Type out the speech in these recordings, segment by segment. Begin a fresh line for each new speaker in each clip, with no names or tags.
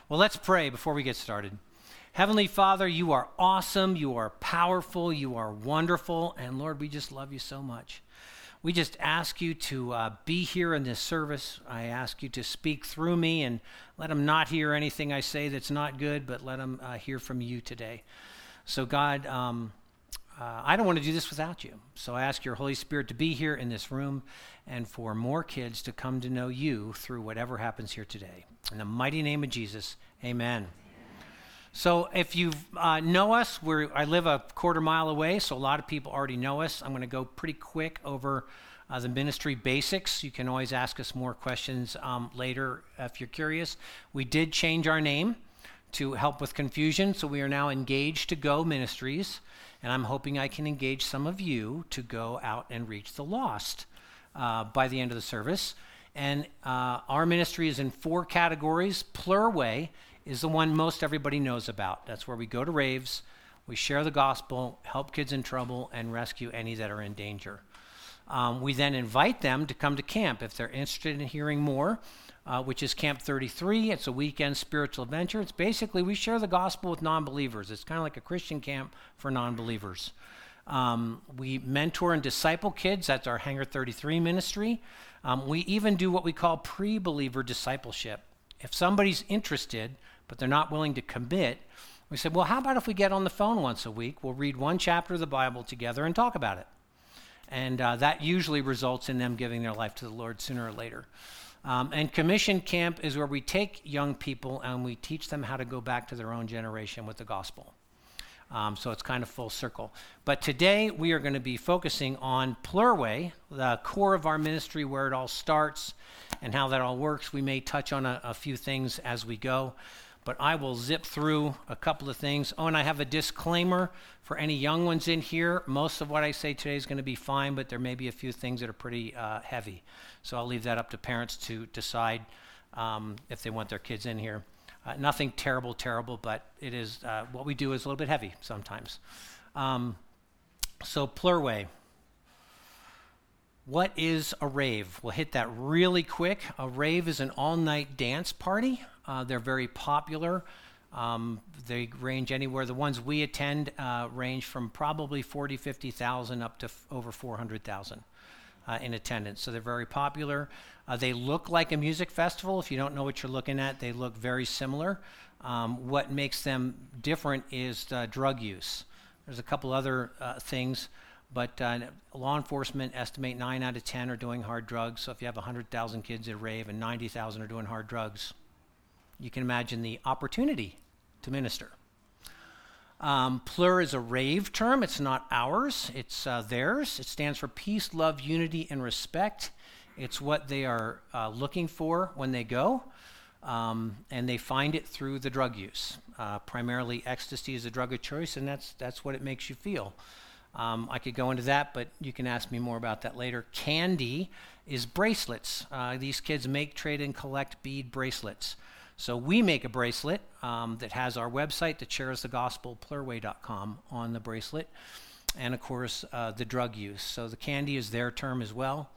Well, let's pray before we get started. Heavenly Father, you are awesome, you are powerful, you are wonderful, and Lord, we just love you so much. We just ask you to be here in this service. I ask you to speak through me and let them not hear anything I say that's not good, but let them hear from you today. So God, I don't want to do this without you. So I ask your Holy Spirit to be here in this room and for more kids to come to know you through whatever happens here today. In the mighty name of Jesus, amen. So if you know us, I live a quarter mile away, so a lot of people already know us. I'm going to go pretty quick over the ministry basics. You can always ask us more questions later if you're curious. We did change our name to help with confusion, so we are now Engaged to Go Ministries, and I'm hoping I can engage some of you to go out and reach the lost by the end of the service. And our ministry is in 4 categories. Plurway is the one most everybody knows about. That's where we go to raves, we share the gospel, help kids in trouble, and rescue any that are in danger. We then invite them to come to camp if they're interested in hearing more, which is Camp 33. It's a weekend spiritual adventure. It's basically we share the gospel with non-believers. It's kind of like a Christian camp for non-believers. We mentor and disciple kids. That's our Hangar 33 ministry. We even do what we call pre-believer discipleship. If somebody's interested, but they're not willing to commit, we said, well, how about if we get on the phone once a week? We'll read one chapter of the Bible together and talk about it. And that usually results in them giving their life to the Lord sooner or later. And Commission Camp is where we take young people and we teach them how to go back to their own generation with the gospel. So it's kind of full circle. But today we are going to be focusing on Plurway, the core of our ministry, where it all starts and how that all works. We may touch on a few things as we go, but I will zip through a couple of things. Oh, and I have a disclaimer for any young ones in here. Most of what I say today is going to be fine, but there may be a few things that are pretty heavy. So I'll leave that up to parents to decide if they want their kids in here. Nothing terrible, but it is what we do is a little bit heavy sometimes. So Plurway. What is a rave? We'll hit that really quick. A rave is an all-night dance party. They're very popular. They range anywhere. The ones we attend range from probably 40, 50,000 up to over 400,000 in attendance. So they're very popular. They look like a music festival. If you don't know what you're looking at, they look very similar. What makes them different is drug use. There's a couple other things, but law enforcement estimate 9 out of 10 are doing hard drugs. So if you have 100,000 kids at a rave and 90,000 are doing hard drugs, you can imagine the opportunity to minister. Plur is a rave term. It's not ours. It's theirs. It stands for peace, love, unity, and respect. It's what they are looking for when they go, and they find it through the drug use. Primarily, ecstasy is a drug of choice, and that's what it makes you feel. I could go into that, but you can ask me more about that later. Candy is bracelets. These kids make, trade, and collect bead bracelets. So we make a bracelet that has our website that shares the gospel, plurway.com, on the bracelet. And, of course, the drug use. So the candy is their term as well.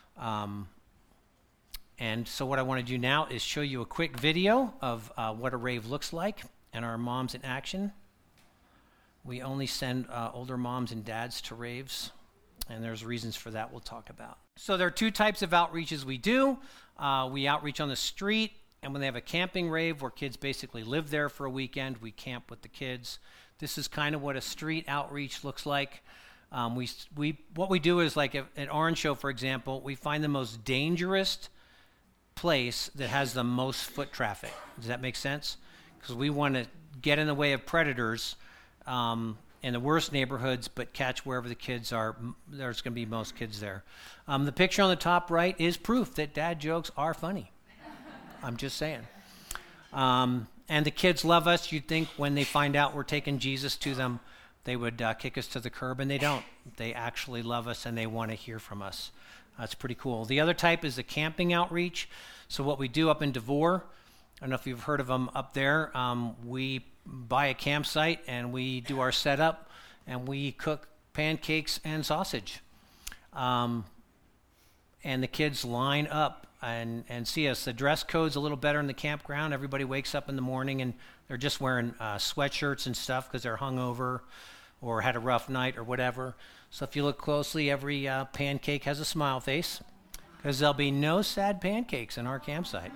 And so what I want to do now is show you a quick video of what a rave looks like and our moms in action. We only send older moms and dads to raves, and there's reasons for that we'll talk about. So there are 2 types of outreaches we do. We outreach on the street, and when they have a camping rave where kids basically live there for a weekend, we camp with the kids. This is kind of what a street outreach looks like. What we do is, like at Orange Show, for example, we find the most dangerous place that has the most foot traffic. Does that make sense? Because we want to get in the way of predators in the worst neighborhoods, but catch wherever the kids are. There's going to be most kids there. The picture on the top right is proof that dad jokes are funny. I'm just saying. And the kids love us. You'd think when they find out we're taking Jesus to them, they would kick us to the curb, and they don't. They actually love us, and they want to hear from us. That's pretty cool. The other type is the camping outreach. So what we do up in Devore, I don't know if you've heard of them up there, we buy a campsite, and we do our setup, and we cook pancakes and sausage. And the kids line up and see us. The dress code's a little better in the campground. Everybody wakes up in the morning and they're just wearing sweatshirts and stuff because they're hungover or had a rough night or whatever. So if you look closely, every pancake has a smile face because there'll be no sad pancakes in our campsite.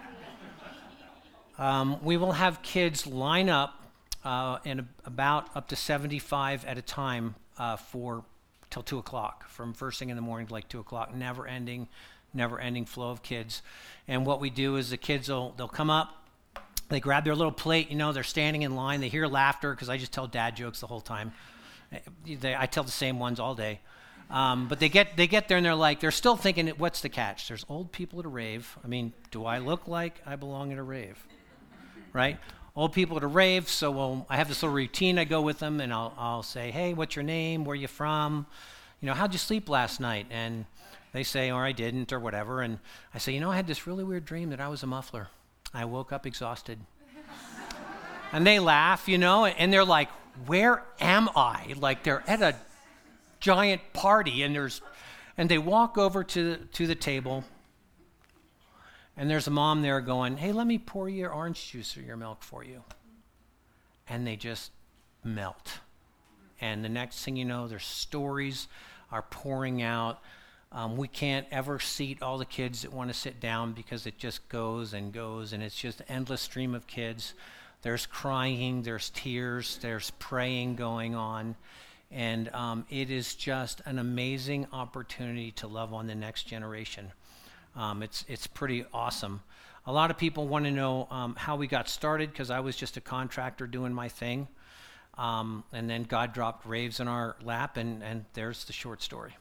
We will have kids line up in about up to 75 at a time till 2 o'clock, from first thing in the morning to like 2 o'clock, never ending flow of kids. And what we do is the kids they'll come up, they grab their little plate, they're standing in line, they hear laughter because I just tell dad jokes the whole time. I tell the same ones all day. But they get there and they're still thinking, what's the catch? There's old people at a rave. I mean, do I look like I belong at a rave? Right? Old people at a rave, so I have this little routine. I go with them and I'll say, hey, what's your name? Where are you from? How'd you sleep last night? And they say, or I didn't, or whatever. And I say, I had this really weird dream that I was a muffler. I woke up exhausted. And they laugh, and they're like, where am I? Like they're at a giant party and they walk over to the table and there's a mom there going, hey, let me pour your orange juice or your milk for you. And they just melt. And the next thing you know, their stories are pouring out. We can't ever seat all the kids that want to sit down because it just goes and goes, and it's just an endless stream of kids. There's crying, there's tears, there's praying going on. And it is just an amazing opportunity to love on the next generation. It's pretty awesome. A lot of people want to know how we got started because I was just a contractor doing my thing. And then God dropped raves in our lap, and there's the short story.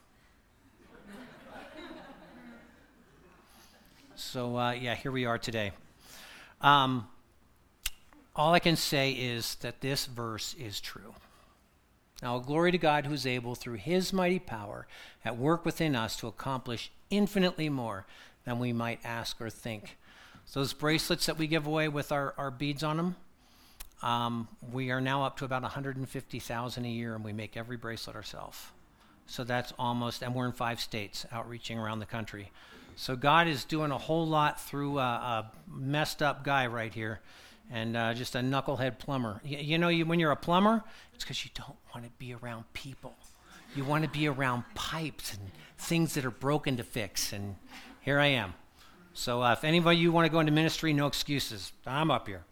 So, here we are today. All I can say is that this verse is true. Now, glory to God who is able, through his mighty power, at work within us to accomplish infinitely more than we might ask or think. So those bracelets that we give away with our beads on them, we are now up to about 150,000 a year, and we make every bracelet ourselves. So that's almost, and we're in 5 states, outreaching around the country. So God is doing a whole lot through a messed up guy right here, and just a knucklehead plumber. When you're a plumber, it's because you don't want to be around people. You want to be around pipes and things that are broken to fix, and here I am. So if anybody you want to go into ministry, no excuses. I'm up here.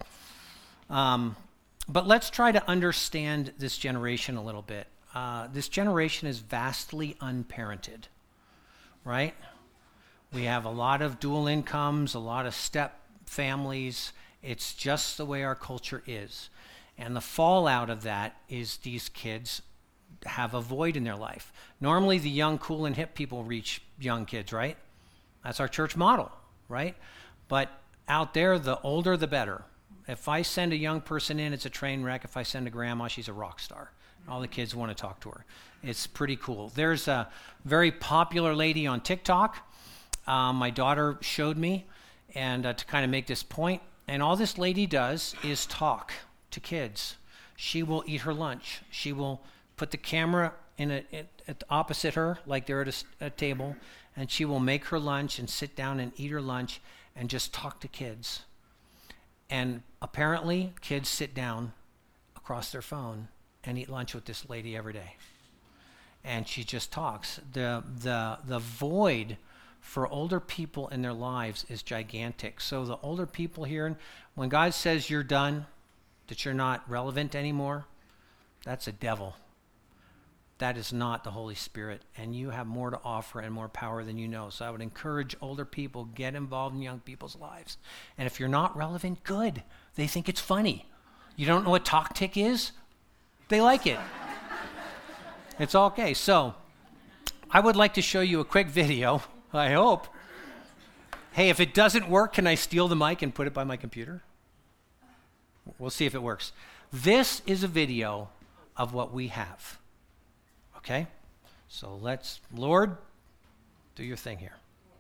But let's try to understand this generation a little bit. This generation is vastly unparented, right? We have a lot of dual incomes, a lot of step families. It's just the way our culture is. And the fallout of that is these kids have a void in their life. Normally, the young, cool, and hip people reach young kids, right? That's our church model, right? But out there, the older, the better. If I send a young person in, it's a train wreck. If I send a grandma, she's a rock star. All the kids want to talk to her. It's pretty cool. There's a very popular lady on TikTok. My daughter showed me, and to kind of make this point. And all this lady does is talk to kids. She will eat her lunch. She will put the camera at opposite her, like they're at a table, and she will make her lunch and sit down and eat her lunch and just talk to kids. And apparently, kids sit down across their phone and eat lunch with this lady every day. And she just talks. The void for older people in their lives is gigantic. So the older people here, when God says you're done, that you're not relevant anymore, that's a devil. That is not the Holy Spirit, and you have more to offer and more power than you know. So I would encourage older people, get involved in young people's lives. And if you're not relevant, good. They think it's funny. You don't know what TalkTick is? They like it. It's okay. So I would like to show you a quick video, I hope. Hey, if it doesn't work, can I steal the mic and put it by my computer? We'll see if it works. This is a video of what we have. Okay? So Lord, do your thing here.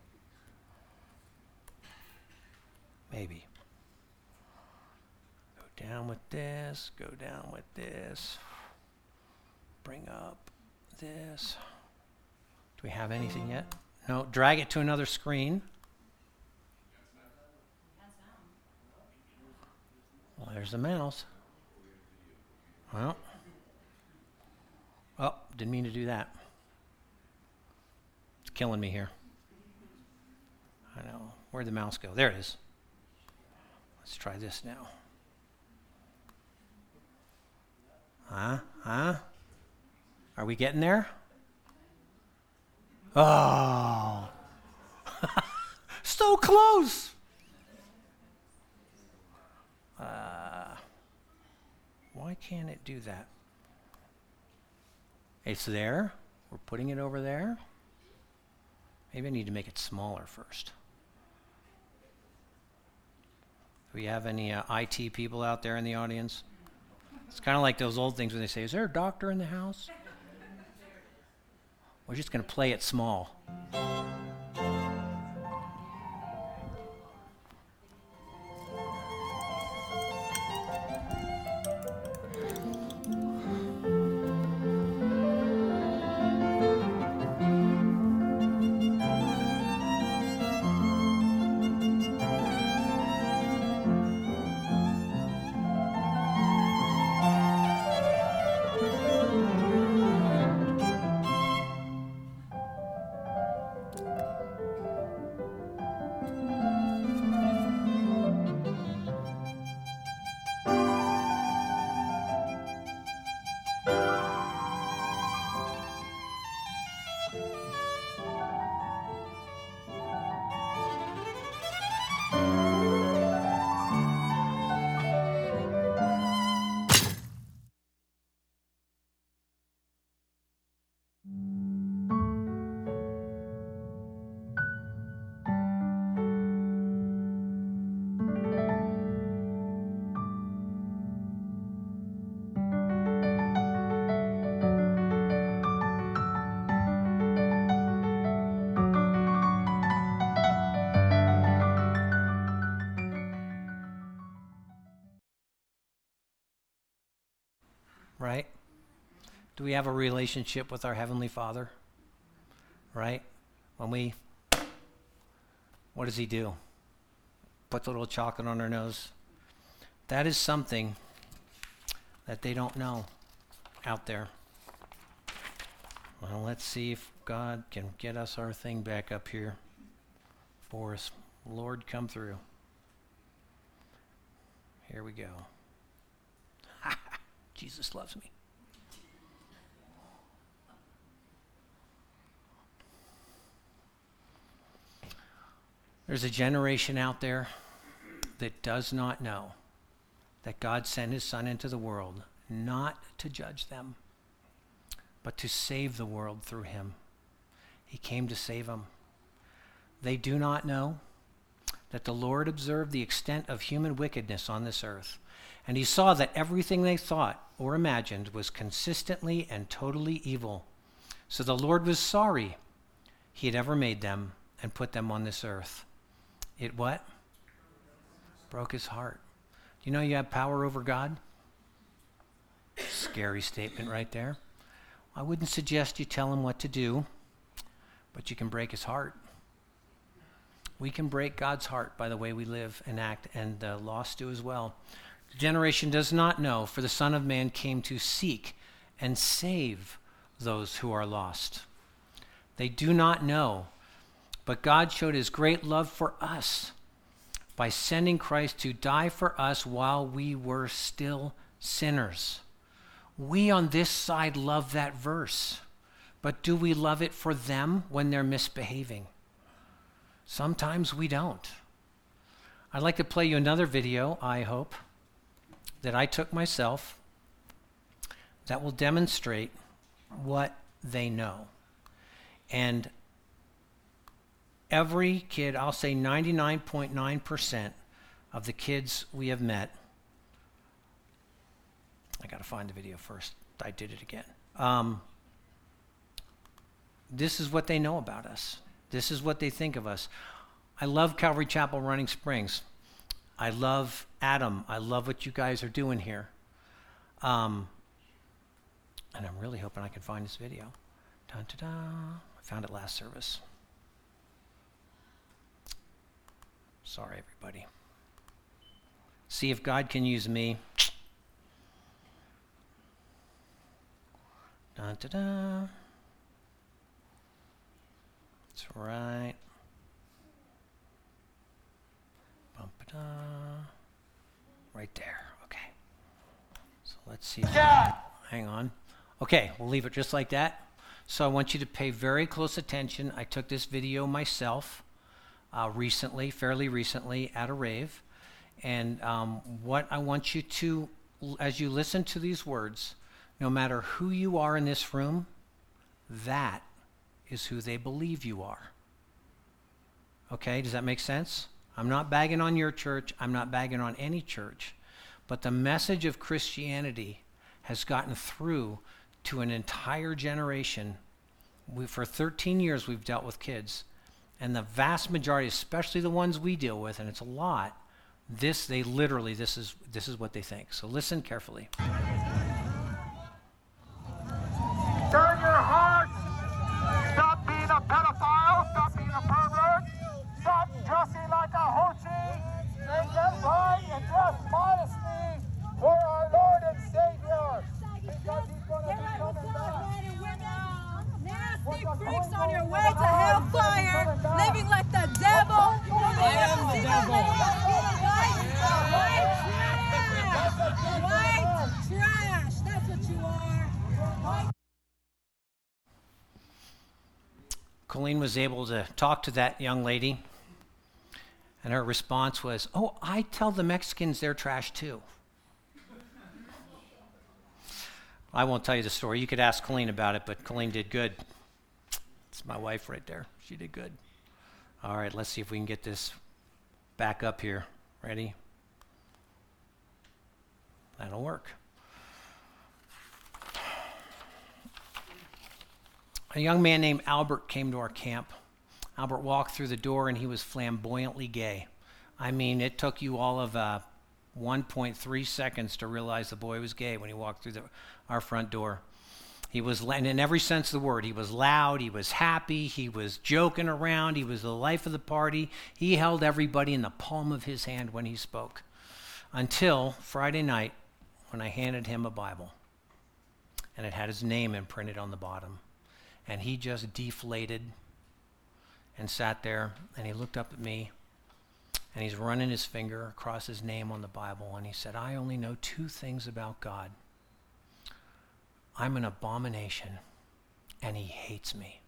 Maybe. Go down with this, go down with this. Bring up this. Do we have anything yet? No, drag it to another screen. there's the mouse. Well, oh, didn't mean to do that. It's killing me here. I know. Where'd the mouse go? There it is. Let's try this now. Are we getting there? Oh. So close. Why can't it do that? It's there. We're putting it over there. Maybe I need to make it smaller first. Do we have any IT people out there in the audience? It's kind of like those old things when they say, is there a doctor in the house? We're just going to play it small. Right? Do we have a relationship with our Heavenly Father? Right? What does He do? Puts a little chocolate on our nose. That is something that they don't know out there. Well, let's see if God can get us our thing back up here for us. Lord, come through. Here we go. Jesus loves me. There's a generation out there that does not know that God sent His Son into the world not to judge them, but to save the world through Him. He came to save them. They do not know that the Lord observed the extent of human wickedness on this earth, and He saw that everything they thought or imagined was consistently and totally evil. So the Lord was sorry He had ever made them and put them on this earth. It what? Broke His heart. Do you know you have power over God? Scary statement right there. I wouldn't suggest you tell Him what to do, but you can break His heart. We can break God's heart by the way we live and act, and the lost do as well. The generation does not know, for the Son of Man came to seek and save those who are lost. They do not know, but God showed His great love for us by sending Christ to die for us while we were still sinners. We on this side love that verse, but do we love it for them when they're misbehaving? Sometimes we don't. I'd like to play you another video, I hope, that I took myself that will demonstrate what they know. And every kid, I'll say 99.9% of the kids we have met, I got to find the video first. I did it again. This is what they know about us. This is what they think of us. I love Calvary Chapel Running Springs. I love Adam. I love what you guys are doing here. And I'm really hoping I can find this video. Dun-da-da. I found it last service. Sorry, everybody. See if God can use me. Dun, da, da. That's right. Bum, ba, da. Right there. Okay. So let's see. Hang on. Okay, we'll leave it just like that. So I want you to pay very close attention. I took this video myself recently, fairly recently, at a rave. And what I want you to, as you listen to these words, no matter who you are in this room, that is who they believe you are. Okay, does that make sense? I'm not bagging on your church. I'm not bagging on any church. But the message of Christianity has gotten through to an entire generation. For 13 years, we've dealt with kids. And the vast majority, especially the ones we deal with, and it's a lot, this is what they think. So listen carefully.
Turn your heart. Stop being a pedophile. Stop being a pervert. Stop dressing like a hoochie. And get right and dress modestly for our Lord and Savior. Because He's going to be coming back.
Nasty freaks on your way to hellfire, living like the devil. I am the devil. White trash. That's what you are.
Colleen was able to talk to that young lady, and her response was, "Oh, I tell the Mexicans they're trash too." I won't tell you the story. You could ask Colleen about it, but Colleen did good. It's my wife right there. She did good. All right, let's see if we can get this back up here. Ready? That'll work. A young man named Albert came to our camp. Albert walked through the door and he was flamboyantly gay. I mean, it took you all of 1.3 seconds to realize the boy was gay when he walked through our front door. He was, and in every sense of the word, he was loud, he was happy, he was joking around, he was the life of the party. He held everybody in the palm of his hand when he spoke. Until Friday night when I handed him a Bible. And it had his name imprinted on the bottom. And he just deflated and sat there, and he looked up at me, and he's running his finger across his name on the Bible, and he said, "I only know two things about God. I'm an abomination, and he hates me."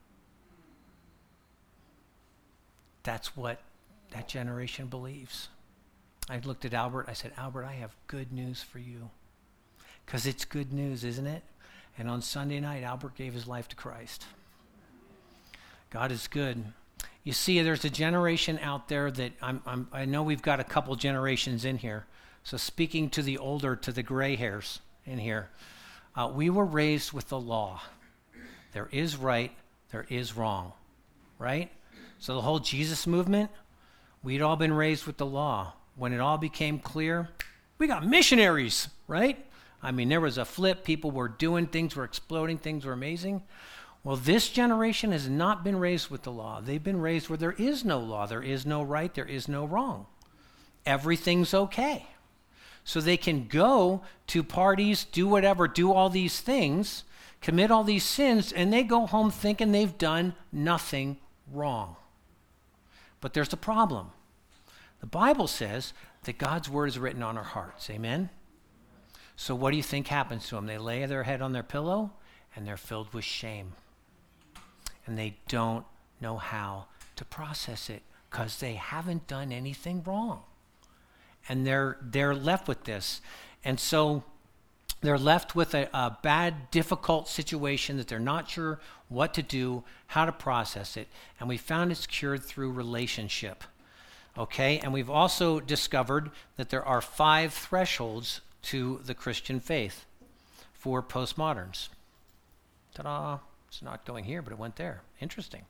That's what that generation believes. I looked at Albert, I said, "Albert, I have good news for you." Because it's good news, isn't it? And on Sunday night, Albert gave his life to Christ. God is good. You see, there's a generation out there that I know we've got a couple generations in here. So speaking to the older, to the gray hairs in here, we were raised with the law. There is right, there is wrong, right? So the whole Jesus movement, we'd all been raised with the law. When it all became clear, we got missionaries, right? I mean, there was a flip. People were doing things, were exploding, things were amazing. Well, this generation has not been raised with the law. They've been raised where there is no law, there is no right, there is no wrong. Everything's okay. So they can go to parties, do whatever, do all these things, commit all these sins, and they go home thinking they've done nothing wrong. But there's a problem. The Bible says that God's word is written on our hearts. Amen? So what do you think happens to them? They lay their head on their pillow, and they're filled with shame. And they don't know how to process it because they haven't done anything wrong. And they're left with this. And so they're left with a bad, difficult situation that they're not sure what to do, how to process it. And we found it's cured through relationship. Okay? And we've also discovered that there are 5 thresholds to the Christian faith for postmoderns. Ta-da! It's not going here, but it went there. Interesting.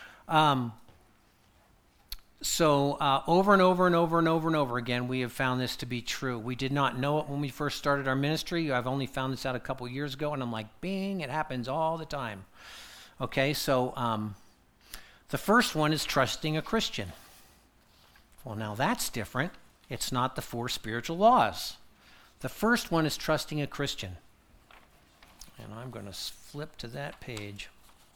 So over and over and over and over and over again, we have found this to be true. We did not know it when we first started our ministry. I've only found this out a couple years ago, and I'm like, bing, it happens all the time. Okay, so the first one is trusting a Christian. Well, now that's different. It's not the 4 spiritual laws. The first one is trusting a Christian. And I'm going to flip to that page.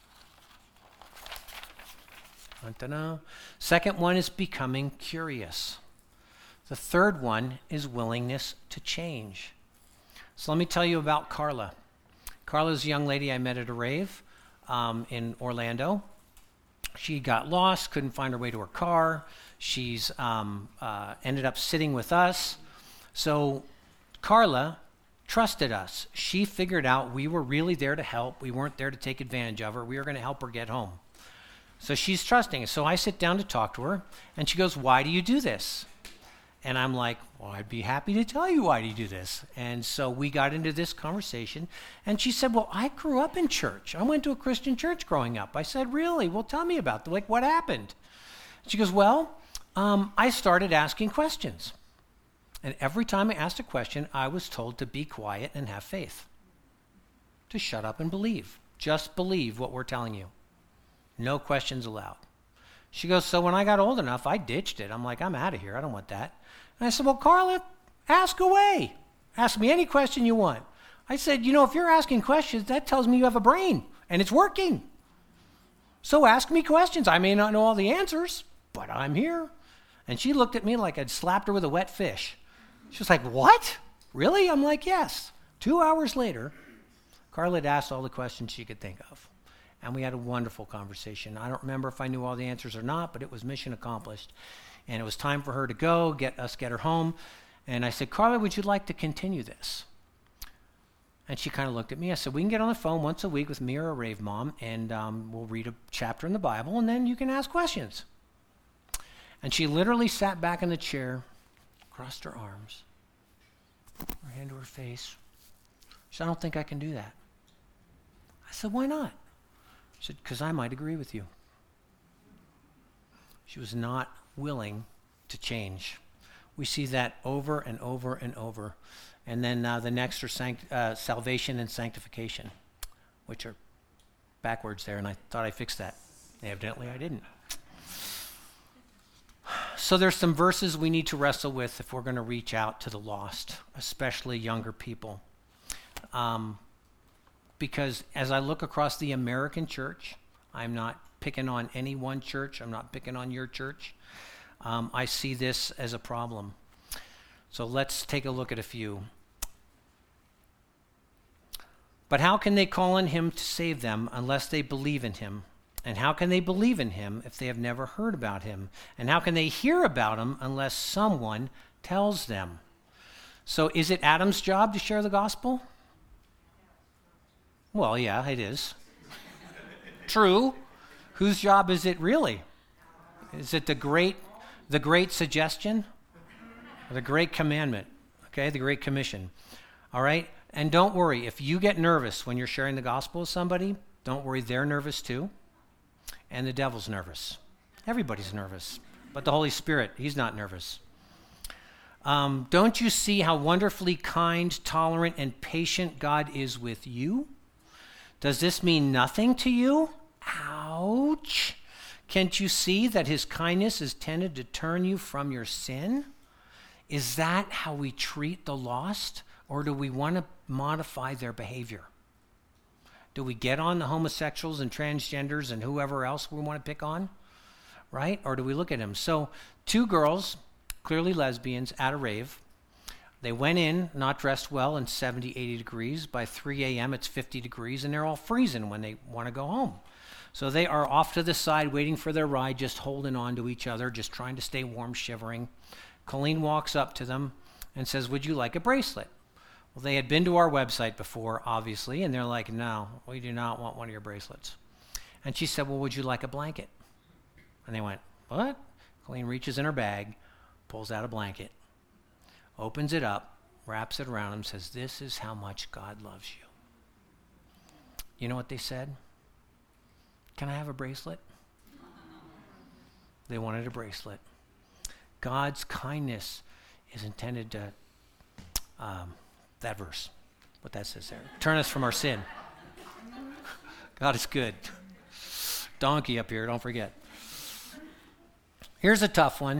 Second one is becoming curious. The third one is willingness to change. So let me tell you about Carla. Carla's a young lady I met at a rave in Orlando. She got lost, couldn't find her way to her car. She's ended up sitting with us. So Carla trusted us. She figured out we were really there to help. We weren't there to take advantage of her. We were going to help her get home. So she's trusting us. So I sit down to talk to her, and she goes, "Why do you do this?" And I'm like, "Well, I'd be happy to tell you why do you do this." And so we got into this conversation, and she said, "Well, I grew up in church. I went to a Christian church growing up." I said, "Really? Well, tell me about it. Like, what happened?" She goes, "Well, I started asking questions. And every time I asked a question, I was told to be quiet and have faith. To shut up and believe. Just believe what we're telling you. No questions allowed." She goes, "So when I got old enough, I ditched it. I'm like, I'm out of here. I don't want that." And I said, "Well, Carla, ask away. Ask me any question you want." I said, "If you're asking questions, that tells me you have a brain, and it's working. So ask me questions. I may not know all the answers, but I'm here." And she looked at me like I'd slapped her with a wet fish. She was like, "What? Really?" I'm like, "Yes." 2 hours later, Carla had asked all the questions she could think of. And we had a wonderful conversation. I don't remember if I knew all the answers or not, but it was mission accomplished. And it was time for her to go, get her home. And I said, "Carla, would you like to continue this?" And she kind of looked at me. I said, "We can get on the phone once a week with me or a rave mom, and we'll read a chapter in the Bible, and then you can ask questions." And she literally sat back in the chair, crossed her arms, her hand to her face. She said, "I don't think I can do that." I said, "Why not?" She said, "Because I might agree with you." She was not willing to change. We see that over and over and over. And then the next are salvation and sanctification, which are backwards there, and I thought I fixed that. Evidently I didn't. So there's some verses we need to wrestle with if we're going to reach out to the lost, especially younger people. Because as I look across the American church, I'm not picking on any one church. I'm not picking on your church. I see this as a problem. So let's take a look at a few. "But how can they call on him to save them unless they believe in him? And how can they believe in him if they have never heard about him? And how can they hear about him unless someone tells them?" So is it Adam's job to share the gospel? Well, yeah, it is. True. Whose job is it really? Is it the great suggestion? Or the great commandment? Okay, the great commission. All right? And don't worry, if you get nervous when you're sharing the gospel with somebody, don't worry, they're nervous too. And the devil's nervous. Everybody's nervous. But the Holy Spirit, he's not nervous. Don't you see how wonderfully kind, tolerant, and patient God is with you? Does this mean nothing to you? Ouch. Can't you see that his kindness is tended to turn you from your sin? Is that how we treat the lost? Or do we want to modify their behavior? Do we get on the homosexuals and transgenders and whoever else we want to pick on? Right? Or do we look at them? So 2 girls, clearly lesbians, at a rave. They went in, not dressed well, in 70, 80 degrees. By 3 a.m., it's 50 degrees, and they're all freezing when they want to go home. So they are off to the side, waiting for their ride, just holding on to each other, just trying to stay warm, shivering. Colleen walks up to them and says, "Would you like a bracelet?" Well, they had been to our website before, obviously, and they're like, "No, we do not want one of your bracelets." And she said, "Well, would you like a blanket?" And they went, "What?" Colleen reaches in her bag, pulls out a blanket, opens it up, wraps it around him, says, "This is how much God loves you." You know what they said? "Can I have a bracelet?" They wanted a bracelet. God's kindness is intended to, that verse, what that says there, turn us from our sin. God is good. Donkey up here, don't forget. Here's a tough one.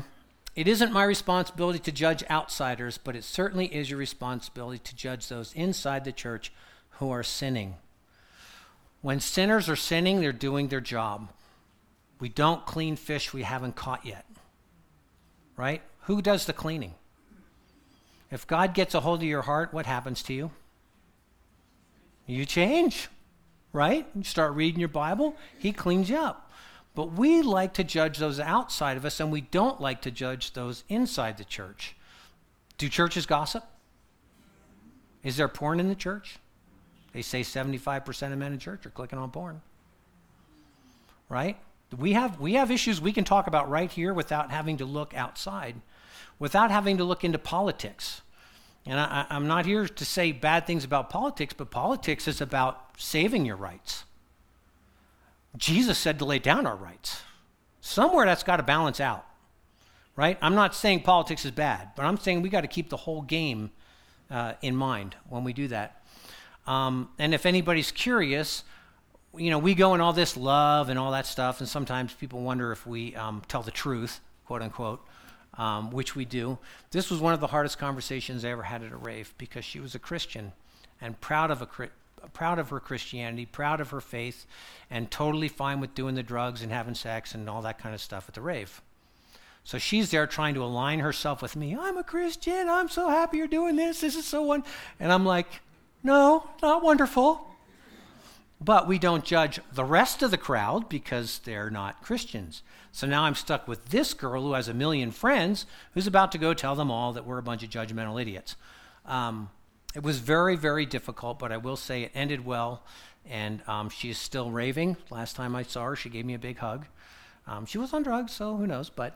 It isn't my responsibility to judge outsiders, but it certainly is your responsibility to judge those inside the church who are sinning. When sinners are sinning, they're doing their job. We don't clean fish we haven't caught yet, right? Who does the cleaning? If God gets a hold of your heart, what happens to you? You change, right? You start reading your Bible, he cleans you up. But we like to judge those outside of us, and we don't like to judge those inside the church. Do churches gossip? Is there porn in the church? They say 75% of men in church are clicking on porn, right? We have issues we can talk about right here without having to look outside, without having to look into politics. And I'm not here to say bad things about politics, but politics is about saving your rights. Jesus said to lay down our rights. Somewhere that's got to balance out, right? I'm not saying politics is bad, but I'm saying we got to keep the whole game in mind when we do that. And if anybody's curious, we go in all this love and all that stuff, and sometimes people wonder if we tell the truth, quote unquote, which we do. This was one of the hardest conversations I ever had at a rave, because she was a Christian and proud of her Christianity, proud of her faith, and totally fine with doing the drugs and having sex and all that kind of stuff at the rave. So she's there trying to align herself with me. I'm a Christian. I'm so happy you're doing this. This is so wonderful. And I'm like, no, not wonderful. But we don't judge the rest of the crowd because they're not Christians. So now I'm stuck with this girl who has a million friends who's about to go tell them all that we're a bunch of judgmental idiots. It was very, very difficult, but I will say it ended well, and she is still raving. Last time I saw her, she gave me a big hug. She was on drugs, so who knows, but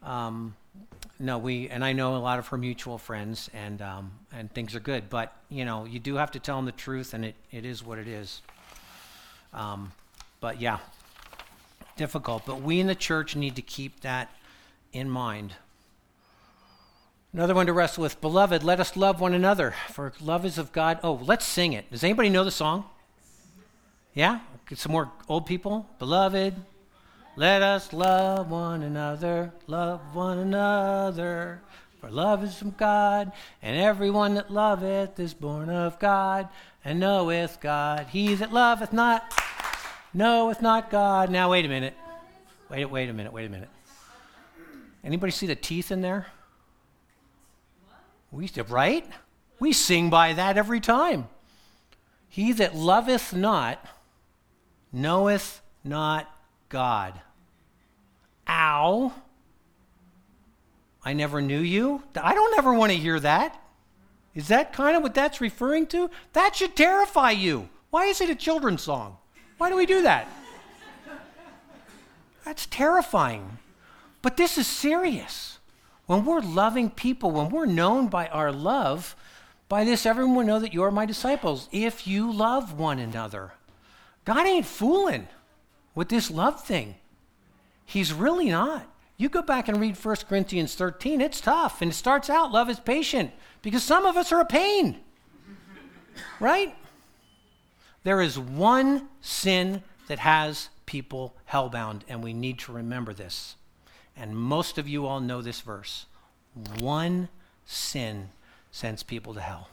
and I know a lot of her mutual friends, and things are good, but you do have to tell them the truth, and it is what it is. But yeah, difficult, but we in the church need to keep that in mind. Another one to wrestle with. Beloved, let us love one another, for love is of God. Oh, let's sing it. Does anybody know the song? Yeah? Get some more old people. Beloved, let us love one another, for love is from God, and everyone that loveth is born of God, and knoweth God. He that loveth not, knoweth not God. Now, wait a minute. Wait a minute. Anybody see the teeth in there? Right? We sing by that every time. He that loveth not, knoweth not God. Ow. I never knew you. I don't ever want to hear that. Is that kind of what that's referring to? That should terrify you. Why is it a children's song? Why do we do that? That's terrifying. But this is serious. When we're loving people, when we're known by our love, by this everyone will know that you are my disciples, if you love one another. God ain't fooling with this love thing. He's really not. You go back and read 1 Corinthians 13, it's tough. And it starts out, love is patient, because some of us are a pain. Right? There is one sin that has people hellbound, and we need to remember this. And most of you all know this verse. One sin sends people to hell.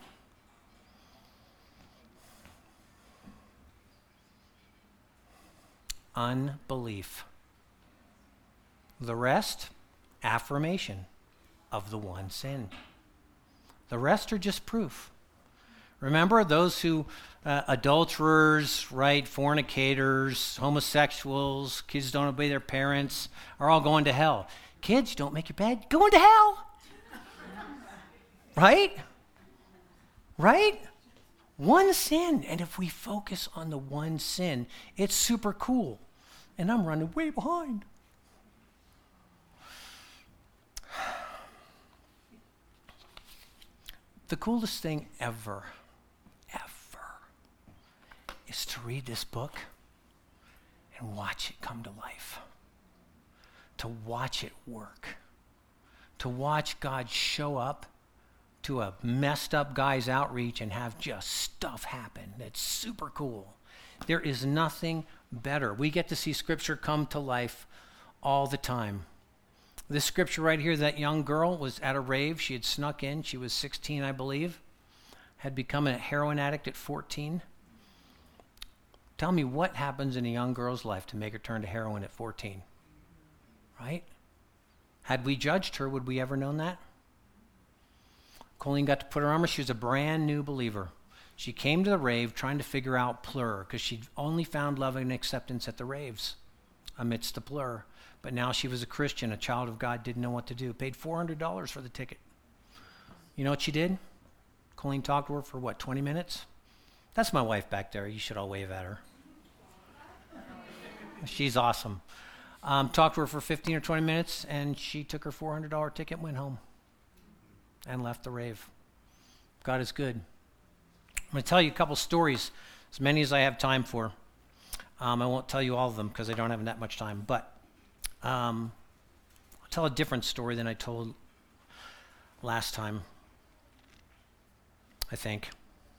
Unbelief. The rest, affirmation of the one sin. The rest are just proof. Remember those who, adulterers, right, fornicators, homosexuals, kids don't obey their parents, are all going to hell. Kids, don't make your bed, going to hell. Right? Right? One sin. And if we focus on the one sin, it's super cool. And I'm running way behind. The coolest thing ever is to read this book and watch it come to life, to watch it work, to watch God show up to a messed up guy's outreach and have just stuff happen. That's super cool. There is nothing better. We get to see Scripture come to life all the time. This scripture right here, that young girl was at a rave. She had snuck in. She was 16, I believe. Had become a heroin addict at 14. Tell me what happens in a young girl's life to make her turn to heroin at 14, right? Had we judged her, would we ever known that? Colleen got to put her armor. She was a brand new believer. She came to the rave trying to figure out Plur because she'd only found love and acceptance at the raves amidst the Plur. But now she was a Christian, a child of God, didn't know what to do. Paid $400 for the ticket. You know what she did? Colleen talked to her for, 20 minutes? That's my wife back there. You should all wave at her. She's awesome. Talked to her for 15 or 20 minutes, and she took her $400 ticket and went home and left the rave. God is good. I'm going to tell you a couple stories, as many as I have time for. I won't tell you all of them because I don't have that much time, but I'll tell a different story than I told last time, I think.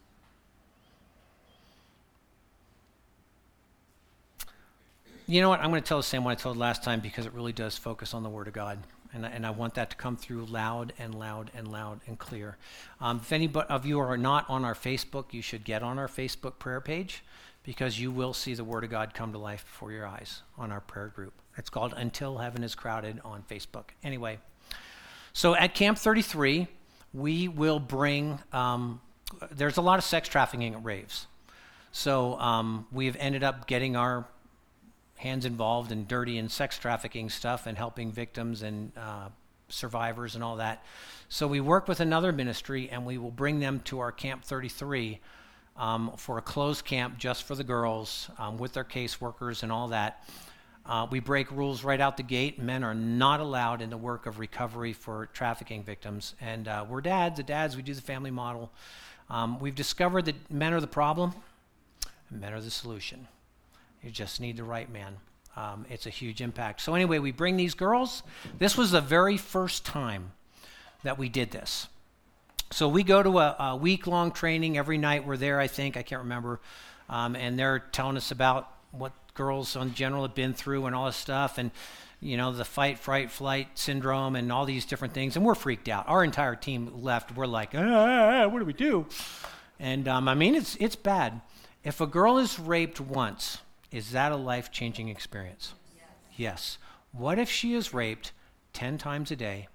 You know what? I'm going to tell the same one I told last time because it really does focus on the Word of God. And I want that to come through loud and loud and loud and clear. If any of you are not on our Facebook, you should get on our Facebook prayer page because you will see the Word of God come to life before your eyes on our prayer group. It's called Until Heaven is Crowded on Facebook. Anyway, so at Camp 33, we will bring, there's a lot of sex trafficking at raves. So we've ended up getting our hands involved in dirty and sex trafficking stuff and helping victims and survivors and all that. So we work with another ministry and we will bring them to our Camp 33 for a closed camp just for the girls with their caseworkers and all that. We break rules right out the gate. Men are not allowed in the work of recovery for trafficking victims. And we're dads. The dads, we do the family model. We've discovered that men are the problem and men are the solution. You just need the right man. It's a huge impact. So anyway, we bring these girls. This was the very first time that we did this. So we go to a week-long training. Every night we're there, I think. I can't remember. And they're telling us about what girls in general have been through and all this stuff. And, you know, the fight, fright, flight syndrome and all these different things. And we're freaked out. Our entire team left. We're like, what do we do? And, I mean, it's bad. If a girl is raped once, is that a life-changing experience? Yes. What if she is raped 10 times a day,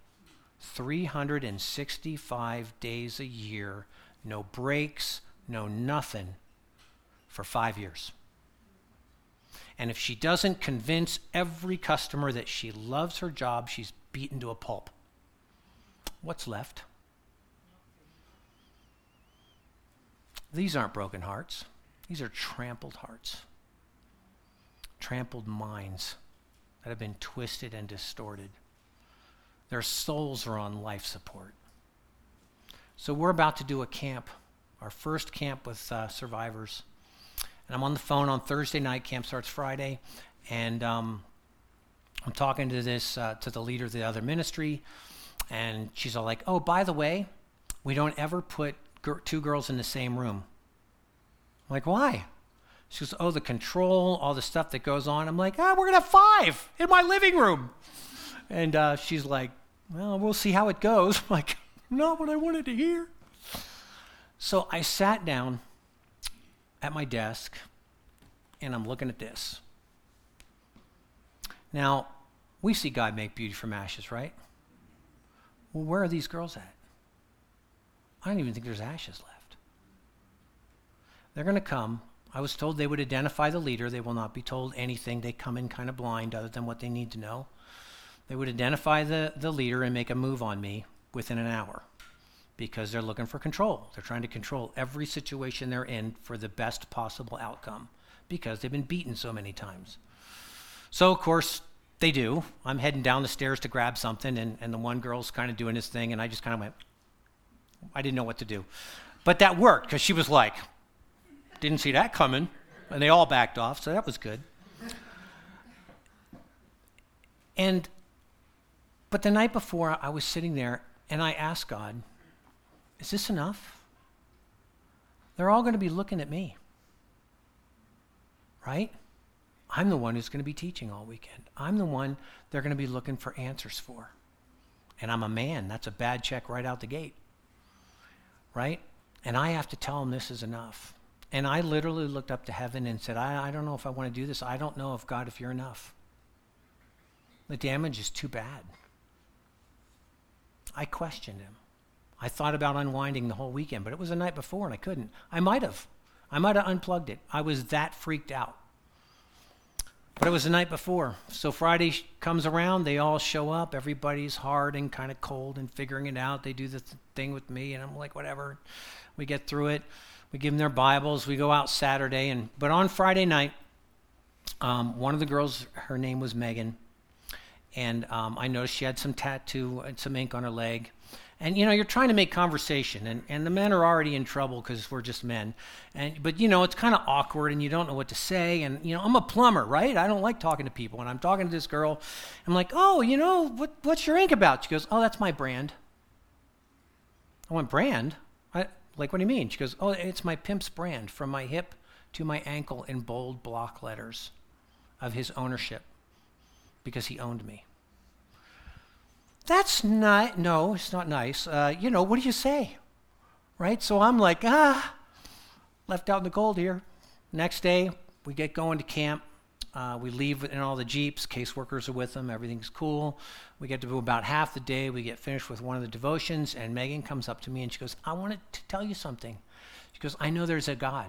365 days a year, no breaks, no nothing, for 5 years? And if she doesn't convince every customer that she loves her job, she's beaten to a pulp. What's left? These aren't broken hearts. These are trampled hearts. Trampled minds that have been twisted and distorted. Their souls are on life support. So we're about to do a camp, our first camp with survivors. And I'm on the phone on Thursday night. Camp starts Friday. And I'm talking to the leader of the other ministry. And she's all like, oh, by the way, we don't ever put two girls in the same room. I'm like, why? She goes, oh, the control, all the stuff that goes on. I'm like, we're going to have 5 in my living room. And she's like, well, we'll see how it goes. I'm like, not what I wanted to hear. So I sat down at my desk, and I'm looking at this. Now, we see God make beauty from ashes, right? Well, where are these girls at? I don't even think there's ashes left. They're going to come. I was told they would identify the leader. They will not be told anything. They come in kind of blind other than what they need to know. They would identify the leader and make a move on me within an hour because they're looking for control. They're trying to control every situation they're in for the best possible outcome because they've been beaten so many times. So, of course, they do. I'm heading down the stairs to grab something, and the one girl's kind of doing this thing, and I just kind of went, I didn't know what to do. But that worked because she was like, didn't see that coming, and they all backed off, so that was good. But the night before, I was sitting there, and I asked God, is this enough? They're all going to be looking at me, right? I'm the one who's going to be teaching all weekend. I'm the one they're going to be looking for answers for. And I'm a man. That's a bad check right out the gate. Right? And I have to tell them this is enough. And I literally looked up to heaven and said, I don't know if I want to do this. I don't know if God, if you're enough. The damage is too bad. I questioned him. I thought about unwinding the whole weekend, but it was the night before and I couldn't. I might have unplugged it. I was that freaked out. But it was the night before. So Friday comes around, they all show up. Everybody's hard and kind of cold and figuring it out. They do the thing with me, and I'm like, whatever. We get through it. We give them their Bibles. We go out Saturday. But on Friday night, one of the girls, her name was Megan, and I noticed she had some tattoo and some ink on her leg. And, you're trying to make conversation, and the men are already in trouble because we're just men. But, it's kind of awkward, and you don't know what to say. And, I'm a plumber, right? I don't like talking to people. And I'm talking to this girl. I'm like, oh, what's your ink about? She goes, oh, that's my brand. I went, brand? What do you mean? She goes, oh, it's my pimp's brand from my hip to my ankle in bold block letters of his ownership because he owned me. That's not, no, it's not nice. What do you say? Right? So I'm like, left out in the cold here. Next day, we get going to camp. We leave in all the Jeeps. Caseworkers are with them. Everything's cool. We get to do about half the day. We get finished with one of the devotions, and Megan comes up to me and she goes, I wanted to tell you something. She goes, I know there's a God.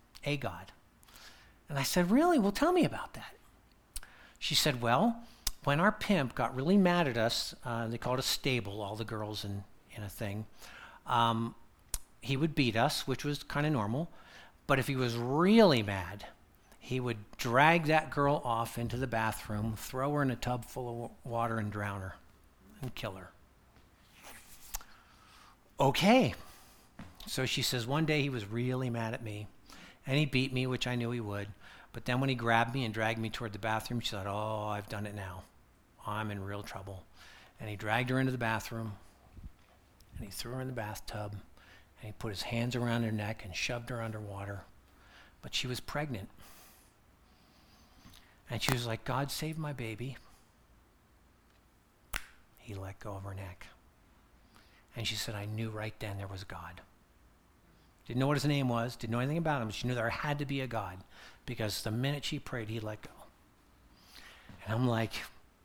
And I said, really? Well, tell me about that. She said, well, when our pimp got really mad at us, they called us stable, all the girls in a thing, he would beat us, which was kind of normal. But if he was really mad, he would drag that girl off into the bathroom, throw her in a tub full of water and drown her and kill her. Okay. So she says, one day he was really mad at me, and he beat me, which I knew he would. But then when he grabbed me and dragged me toward the bathroom, she thought, oh, I've done it now. I'm in real trouble. And he dragged her into the bathroom, and he threw her in the bathtub, and he put his hands around her neck and shoved her underwater. But she was pregnant. And she was like, God saved my baby. He let go of her neck. And she said, I knew right then there was God. Didn't know what his name was, didn't know anything about him. She knew there had to be a God because the minute she prayed, he let go. And I'm like,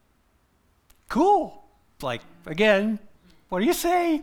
cool. Like, again, what do you say?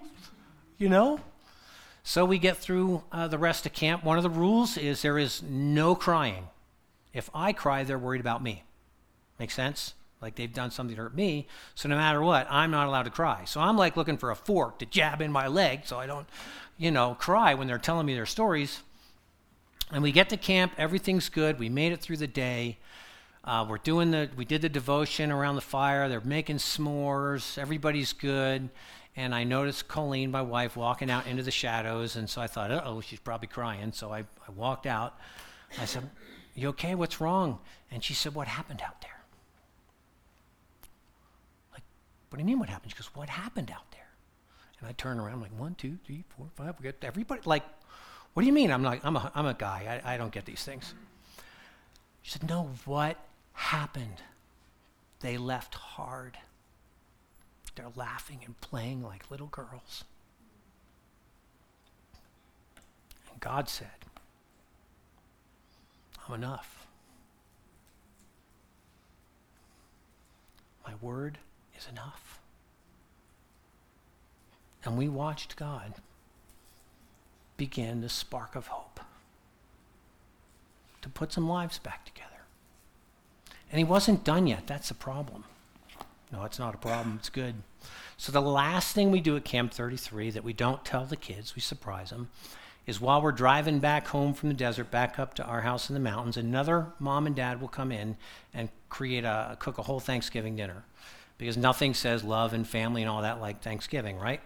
So we get through the rest of camp. One of the rules is there is no crying. If I cry, they're worried about me. Make sense? Like they've done something to hurt me. So no matter what, I'm not allowed to cry. So I'm like looking for a fork to jab in my leg so I don't, cry when they're telling me their stories. And we get to camp. Everything's good. We made it through the day. We did the devotion around the fire. They're making s'mores. Everybody's good. And I noticed Colleen, my wife, walking out into the shadows. And so I thought, uh-oh, she's probably crying. So I walked out. I said, you okay? What's wrong? And she said, what happened out there? Like, what do you mean what happened? She goes, what happened out there? And I turn around, I'm like, 1, 2, 3, 4, 5. We got everybody. Like, what do you mean? I'm like, I'm a guy. I don't get these things. She said, no, what happened? They left hard. They're laughing and playing like little girls. And God said, I'm enough. My word is enough. And we watched God begin the spark of hope to put some lives back together. And he wasn't done yet. That's the problem. No, it's not a problem. It's good. So the last thing we do at Camp 33 that we don't tell the kids, we surprise them, is while we're driving back home from the desert, back up to our house in the mountains, another mom and dad will come in and cook a whole Thanksgiving dinner. Because nothing says love and family and all that like Thanksgiving, right?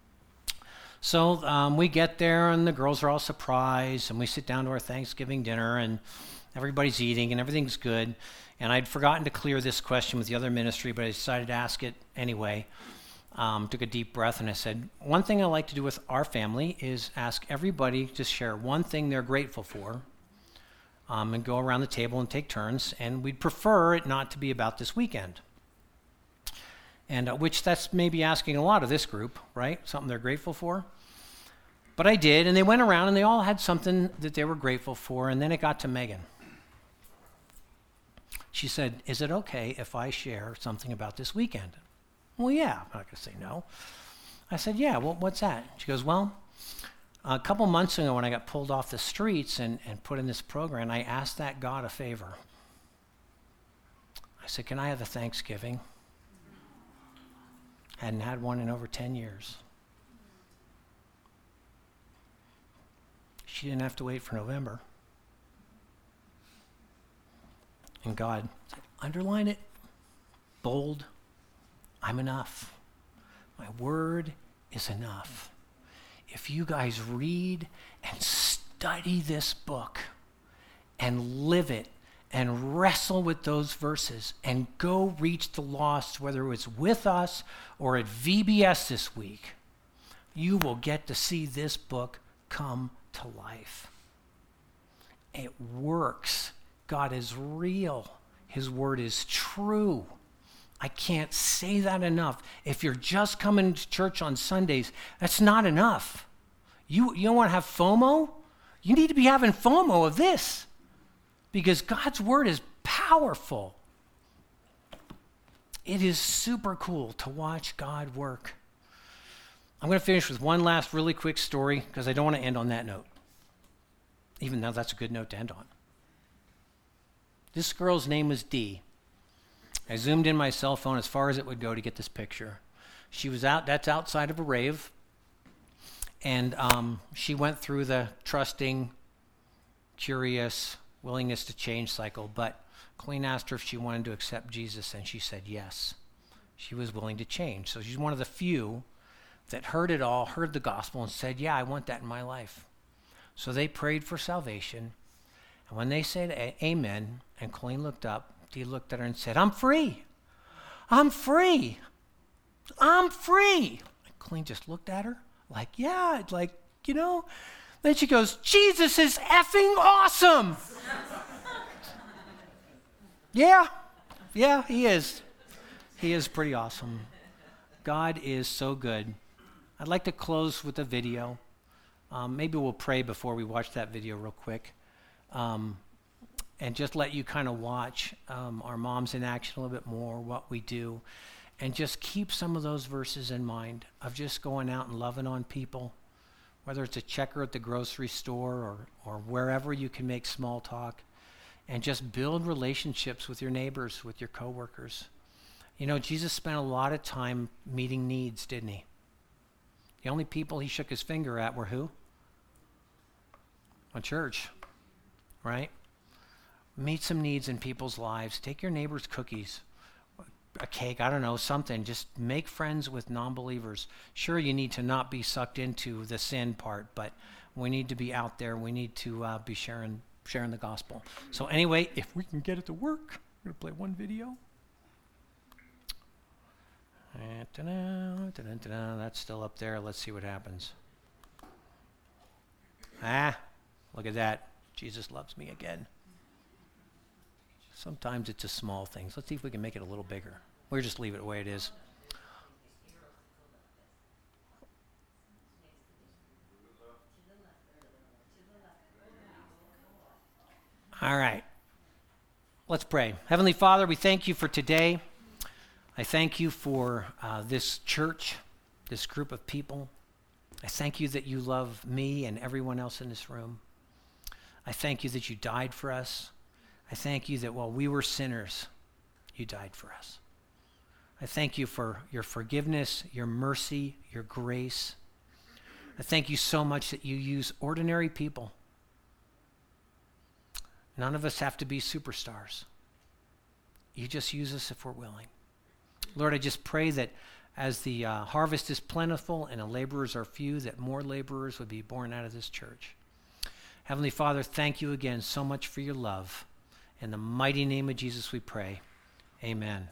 So we get there and the girls are all surprised and we sit down to our Thanksgiving dinner and everybody's eating and everything's good. And I'd forgotten to clear this question with the other ministry, but I decided to ask it anyway. Took a deep breath and I said, one thing I like to do with our family is ask everybody to share one thing they're grateful for and go around the table and take turns, and we'd prefer it not to be about this weekend. And which that's maybe asking a lot of this group, right? Something they're grateful for. But I did, and they went around, and they all had something that they were grateful for, and then it got to Megan. She said, is it okay if I share something about this weekend? Well, yeah, I'm not going to say no. I said, yeah, well, what's that? She goes, well, a couple months ago when I got pulled off the streets and put in this program, I asked that God a favor. I said, can I have a Thanksgiving? Hadn't had one in over 10 years. She didn't have to wait for November. And God said, underline it, bold, I'm enough. My word is enough. If you guys read and study this book and live it and wrestle with those verses and go reach the lost, whether it was with us or at VBS this week, you will get to see this book come to life. It works. God is real. His word is true. I can't say that enough. If you're just coming to church on Sundays, that's not enough. You don't want to have FOMO? You need to be having FOMO of this, because God's word is powerful. It is super cool to watch God work. I'm going to finish with one last really quick story, because I don't want to end on that note, even though that's a good note to end on. This girl's name was Dee. I zoomed in my cell phone as far as it would go to get this picture. She was that's outside of a rave, and she went through the trusting, curious, willingness to change cycle, but Colleen asked her if she wanted to accept Jesus, and she said yes. She was willing to change. So she's one of the few that heard it all, heard the gospel, and said, yeah, I want that in my life. So they prayed for salvation, and when they said amen, and Colleen looked up, Dee looked at her and said, I'm free. I'm free. I'm free. And Colleen just looked at her like, yeah, like, you know. Then she goes, Jesus is effing awesome. Yeah, he is. He is pretty awesome. God is so good. I'd like to close with a video. Maybe we'll pray before we watch that video real quick. And just let you kind of watch our moms in action a little bit more, what we do, and just keep some of those verses in mind of just going out and loving on people, whether it's a checker at the grocery store or wherever you can make small talk, and just build relationships with your neighbors, with your coworkers. You know, Jesus spent a lot of time meeting needs, didn't he? The only people he shook his finger at were who? A church, right? Meet some needs in people's lives. Take your neighbor's cookies, a cake, I don't know, something. Just make friends with non-believers. Sure, you need to not be sucked into the sin part, but we need to be out there. We need to be sharing the gospel. So anyway, if we can get it to work, I'm going to play one video. That's still up there. Let's see what happens. Look at that. Jesus loves me again. Sometimes it's just small things. Let's see if we can make it a little bigger. We'll just leave it the way it is. All right. Let's pray. Heavenly Father, we thank you for today. I thank you for this church, this group of people. I thank you that you love me and everyone else in this room. I thank you that you died for us. I thank you that while we were sinners, you died for us. I thank you for your forgiveness, your mercy, your grace. I thank you so much that you use ordinary people. None of us have to be superstars. You just use us if we're willing. Lord, I just pray that as the harvest is plentiful and the laborers are few, that more laborers would be born out of this church. Heavenly Father, thank you again so much for your love. In the mighty name of Jesus we pray. Amen.